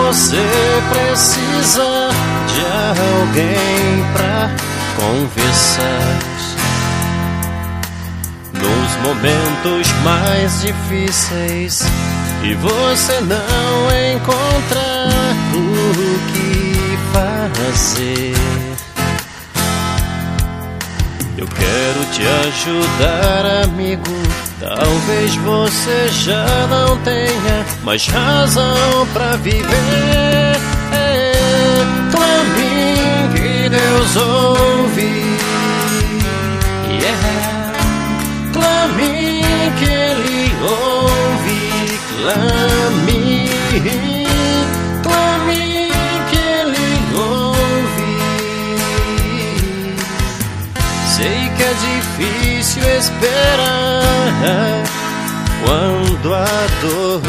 você precisa de alguém pra conversar nos momentos mais difíceis e você não encontrar o que fazer. Eu quero te ajudar, amigo. Talvez você já não tenha mais razão pra viver. Clame que Deus ouve. Clame que Ele ouve. Clame que Ele ouve. Sei que é difícil esperar quando a dor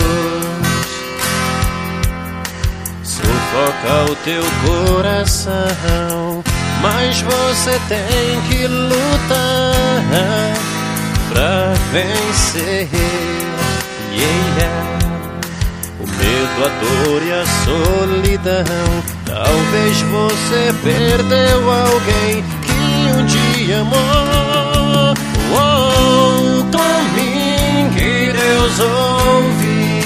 sufoca o teu coração, mas você tem que lutar pra vencer. O medo, a dor e a solidão. Talvez você perdeu alguém que um dia amou. Clame que Deus ouve.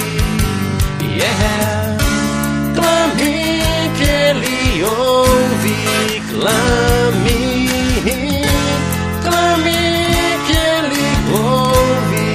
Clame que Ele ouve. Clame que Ele ouve.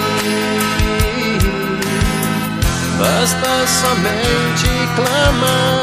Basta somente clamar.